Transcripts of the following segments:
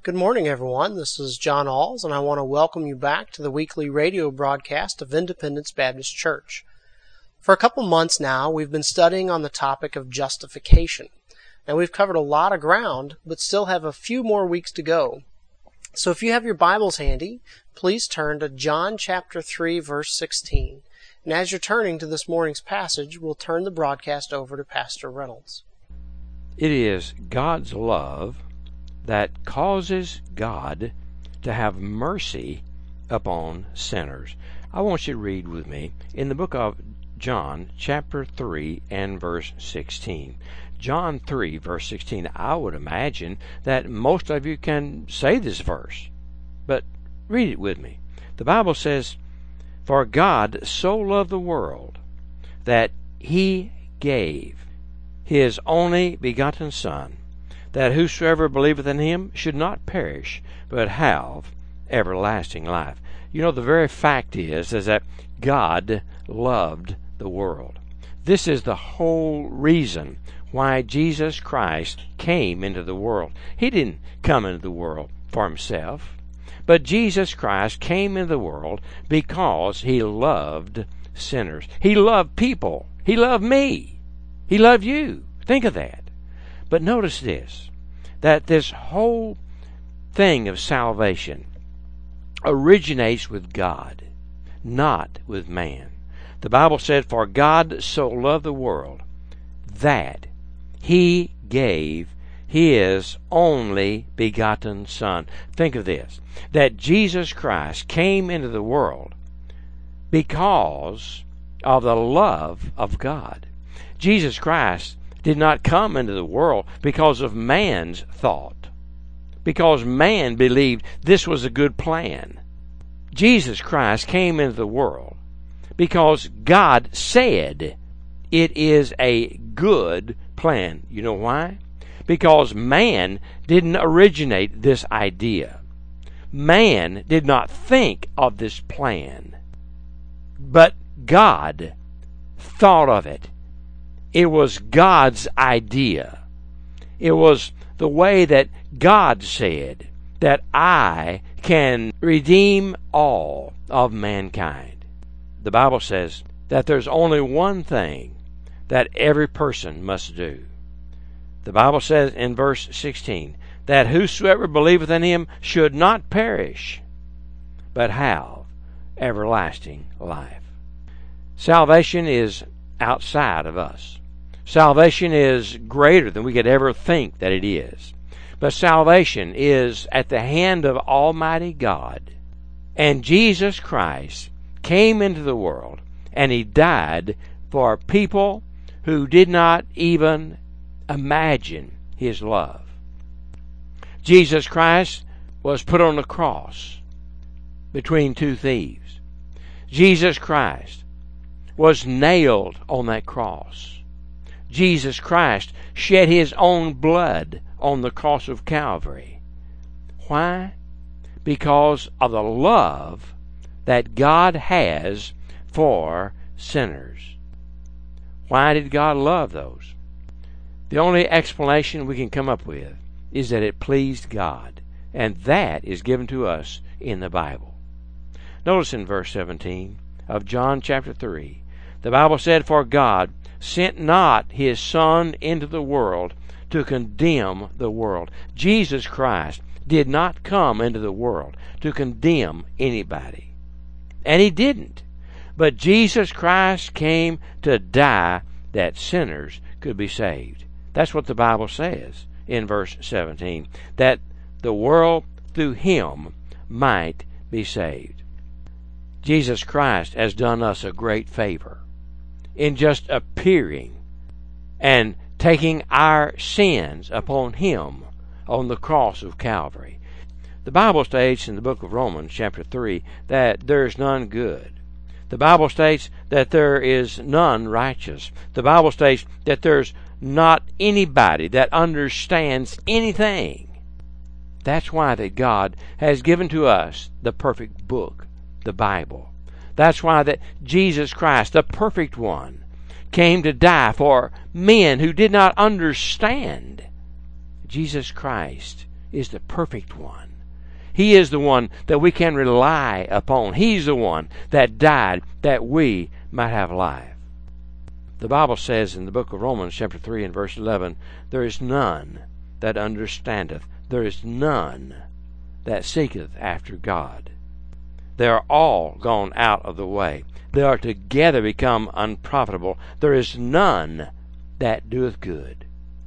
Good morning, everyone. This is John Alls, and I want to welcome you back to the weekly radio broadcast of Independence Baptist Church. For a couple months now, we've been studying on the topic of justification, and we've covered a lot of ground, but still have a few more weeks to go. So if you have your Bibles handy, please turn to John chapter 3, verse 16. And as you're turning to this morning's passage, we'll turn the broadcast over to Pastor Reynolds. It is God's love that causes God to have mercy upon sinners. I want you to read with me in the book of John, chapter 3 and verse 16. John 3, verse 16. I would imagine that most of you can say this verse, but read it with me. The Bible says, "For God so loved the world that He gave His only begotten Son, that whosoever believeth in Him should not perish, but have everlasting life." You know, the very fact is that God loved the world. This is the whole reason why Jesus Christ came into the world. He didn't come into the world for Himself, but Jesus Christ came into the world because He loved sinners. He loved people. He loved me. He loved you. Think of that. But notice this, that this whole thing of salvation originates with God, not with man. The Bible said, "For God so loved the world that He gave His only begotten Son." Think of this, that Jesus Christ came into the world because of the love of God. Jesus Christ did not come into the world because of man's thought, because man believed this was a good plan. Jesus Christ came into the world because God said it is a good plan. You know why? Because man didn't originate this idea. Man did not think of this plan, but God thought of it. It was God's idea. It was the way that God said that I can redeem all of mankind. The Bible says that there's only one thing that every person must do. The Bible says in verse 16 that whosoever believeth in Him should not perish, but have everlasting life. Salvation is outside of us. Salvation is greater than we could ever think that it is. But salvation is at the hand of Almighty God. And Jesus Christ came into the world, and He died for people who did not even imagine His love. Jesus Christ was put on the cross between two thieves. Jesus Christ was nailed on that cross. Jesus Christ shed His own blood on the cross of Calvary. Why? Because of the love that God has for sinners. Why did God love those? The only explanation we can come up with is that it pleased God, and that is given to us in the Bible. Notice in verse 17 of John chapter 3, the Bible said, "For God sent not His Son into the world to condemn the world." Jesus Christ did not come into the world to condemn anybody. And He didn't. But Jesus Christ came to die that sinners could be saved. That's what the Bible says in verse 17, that the world through Him might be saved. Jesus Christ has done us a great favor in just appearing and taking our sins upon Him on the cross of Calvary. The Bible states in the book of Romans chapter 3 that there is none good. The Bible states that there is none righteous. The Bible states that there's not anybody that understands anything. That's why that God has given to us the perfect book, the Bible. That's why that Jesus Christ, the perfect one, came to die for men who did not understand. Jesus Christ is the perfect one. He is the one that we can rely upon. He's the one that died that we might have life. The Bible says in the book of Romans chapter 3 and verse 11, there is none that understandeth, there is none that seeketh after God. They are all gone out of the way. They are together become unprofitable. There is none that doeth good.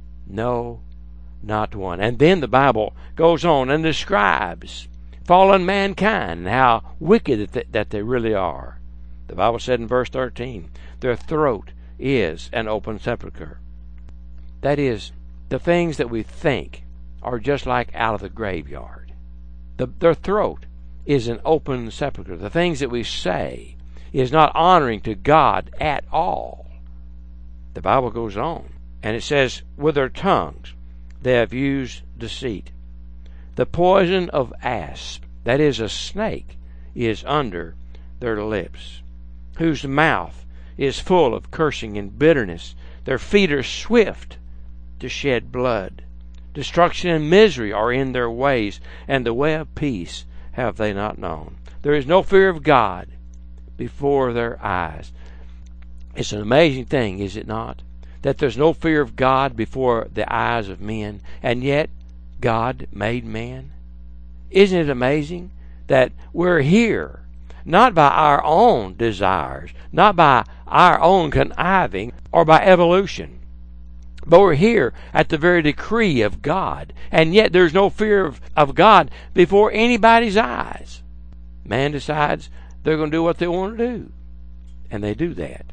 No, not one. And then the Bible goes on and describes fallen mankind and how wicked that they really are. The Bible said in verse 13, their throat is an open sepulchre. That is, the things that we think are just like out of the graveyard. Their throat is an open sepulchre. The things that we say is not honoring to God at all. The Bible goes on, and it says, with their tongues they have used deceit. The poison of asp, that is a snake, is under their lips, whose mouth is full of cursing and bitterness. Their feet are swift to shed blood. Destruction and misery are in their ways, and the way of peace have they not known. There is no fear of God before their eyes. It's an amazing thing, is it not? That there's no fear of God before the eyes of men, and yet God made man. Isn't it amazing that we're here, not by our own desires, not by our own conniving, or by evolution, but we're here at the very decree of God, and yet there's no fear of God before anybody's eyes. Man decides they're going to do what they want to do, and they do that.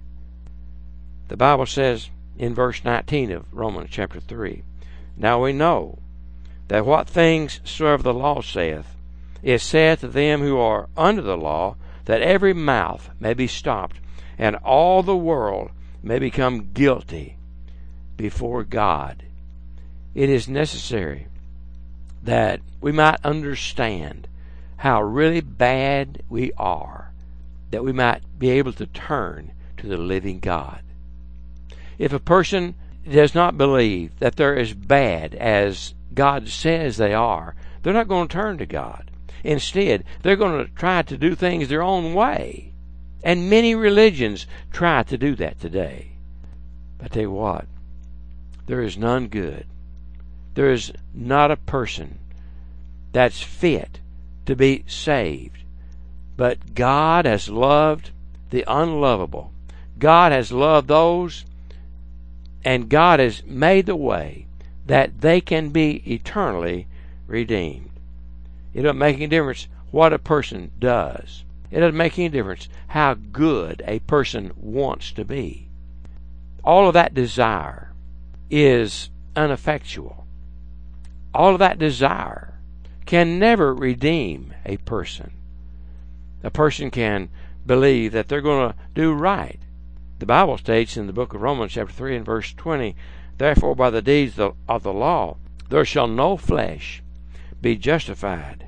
The Bible says in verse 19 of Romans chapter 3, now we know that what things soever the law saith, it saith to them who are under the law, that every mouth may be stopped, and all the world may become guilty before God. It is necessary that we might understand how really bad we are, that we might be able to turn to the living God. If a person does not believe that they're as bad as God says they are, they're not going to turn to God. Instead, they're going to try to do things their own way. And many religions try to do that today. But I tell you what, there is none good. There is not a person that's fit to be saved. But God has loved the unlovable. God has loved those, and God has made the way that they can be eternally redeemed. It doesn't make any difference what a person does. It doesn't make any difference how good a person wants to be. All of that desire is ineffectual. All of that desire can never redeem a person. A person can believe that they're going to do right. The Bible states in the book of Romans chapter 3 and verse 20, therefore by the deeds of the law there shall no flesh be justified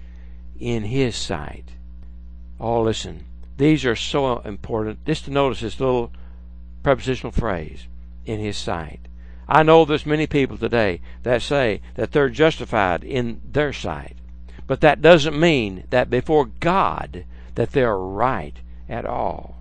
in his sight. Oh, listen, these are so important. Just to notice this little prepositional phrase, in his sight. I know there's many people today that say that they're justified in their sight, but that doesn't mean that before God that they're right at all.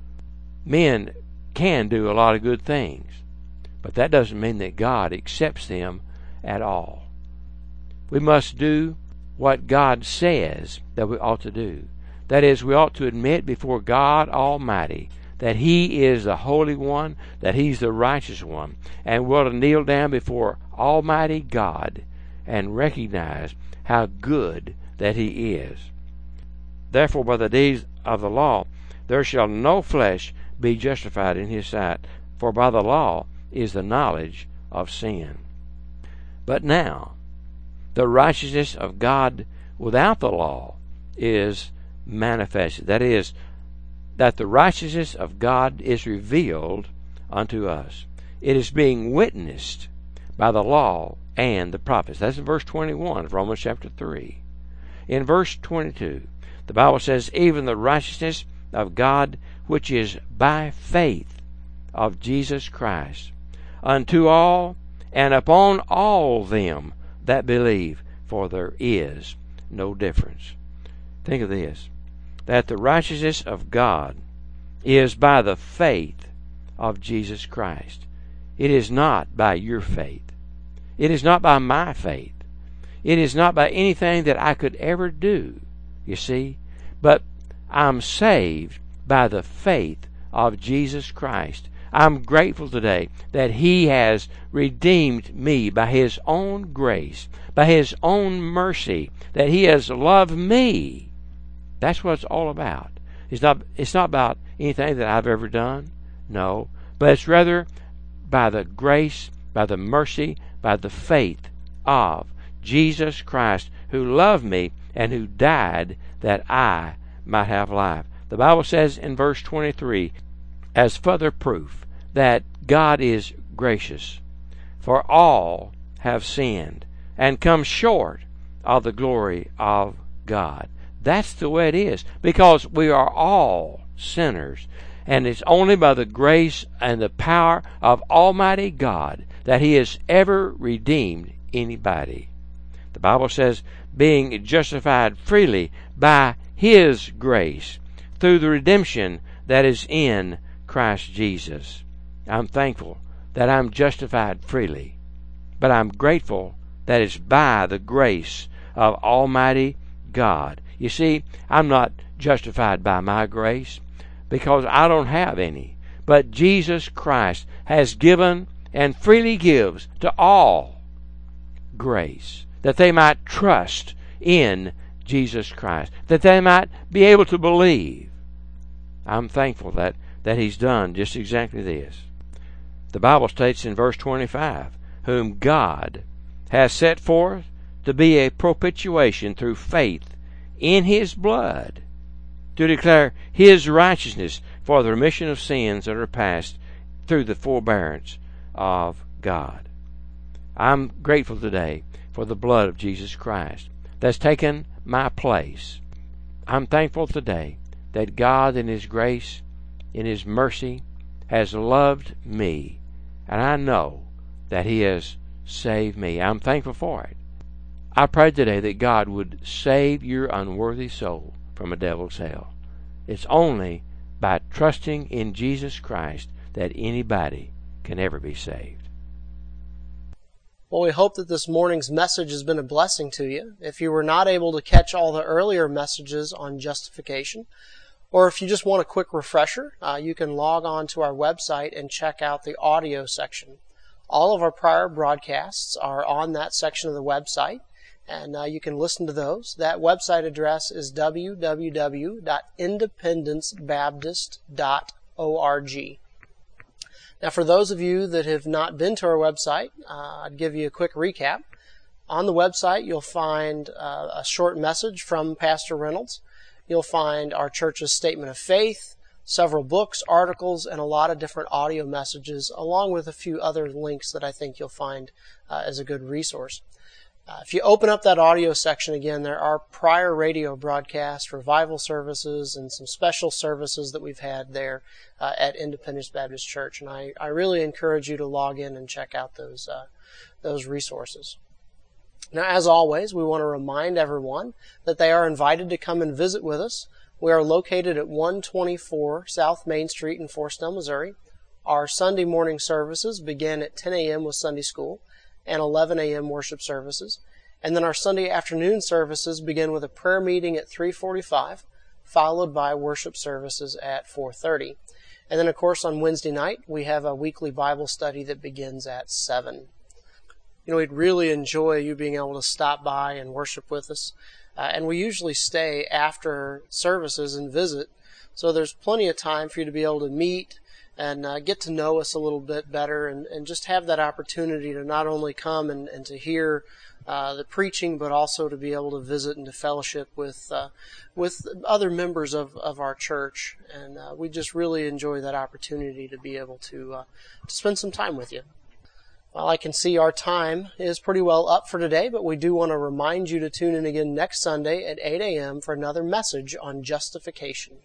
Men can do a lot of good things, but that doesn't mean that God accepts them at all. We must do what God says that we ought to do. That is, we ought to admit before God Almighty that He is the Holy One, that He's the righteous one, and we ought to kneel down before Almighty God and recognize how good that He is. Therefore, by the deeds of the law, there shall no flesh be justified in His sight, for by the law is the knowledge of sin. But now, the righteousness of God without the law is manifested. That is, that the righteousness of God is revealed unto us. It is being witnessed by the law and the prophets. That's in verse 21 of Romans chapter 3. In verse 22, the Bible says, even the righteousness of God which is by faith of Jesus Christ, unto all and upon all them that believe, for there is no difference. Think of this, that the righteousness of God is by the faith of Jesus Christ. It is not by your faith. It is not by my faith. It is not by anything that I could ever do, you see, but I'm saved by the faith of Jesus Christ. I'm grateful today that He has redeemed me by His own grace, by His own mercy, that He has loved me. That's what it's all about. It's not about anything that I've ever done, no, but it's rather by the grace, by the mercy, by the faith of Jesus Christ, who loved me and who died that I might have life. The Bible says in verse 23, as further proof that God is gracious, for all have sinned and come short of the glory of God. That's the way it is, because we are all sinners, and it's only by the grace and the power of Almighty God that He has ever redeemed anybody. The Bible says, being justified freely by His grace through the redemption that is in Christ Jesus. I'm thankful that I'm justified freely, but I'm grateful that it's by the grace of Almighty God. You see, I'm not justified by my grace because I don't have any, but Jesus Christ has given and freely gives to all grace, that they might trust in Jesus Christ, that they might be able to believe. I'm thankful that He's done just exactly this. The Bible states in verse 25, whom God has set forth to be a propitiation through faith in His blood, to declare His righteousness for the remission of sins that are past through the forbearance of God. I'm grateful today for the blood of Jesus Christ that's taken my place. I'm thankful today that God in His grace, in His mercy, has loved me, and I know that He has saved me. I'm thankful for it. I pray today that God would save your unworthy soul from a devil's hell. It's only by trusting in Jesus Christ that anybody can ever be saved. Well, we hope that this morning's message has been a blessing to you. If you were not able to catch all the earlier messages on justification, or if you just want a quick refresher, you can log on to our website and check out the audio section. All of our prior broadcasts are on that section of the website, and you can listen to those. That website address is www.independencebaptist.org. Now, for those of you that have not been to our website, I'd give you a quick recap. On the website, you'll find a short message from Pastor Reynolds. You'll find our church's statement of faith, several books, articles, and a lot of different audio messages, along with a few other links that I think you'll find as a good resource. If you open up that audio section again, there are prior radio broadcasts, revival services, and some special services that we've had there at Independence Baptist Church. And I really encourage you to log in and check out those resources. Now, as always, we want to remind everyone that they are invited to come and visit with us. We are located at 124 South Main Street in Forestdale, Missouri. Our Sunday morning services begin at 10 a.m. with Sunday school and 11 a.m. worship services. And then our Sunday afternoon services begin with a prayer meeting at 3:45, followed by worship services at 4:30. And then, of course, on Wednesday night, we have a weekly Bible study that begins at 7. You know, we'd really enjoy you being able to stop by and worship with us. And we usually stay after services and visit, so there's plenty of time for you to be able to meet and get to know us a little bit better, and just have that opportunity to not only come and to hear the preaching, but also to be able to visit and to fellowship with other members of our church. And we just really enjoy that opportunity to be able to spend some time with you. Well, I can see our time is pretty well up for today, but we do want to remind you to tune in again next Sunday at 8 a.m. for another message on justification.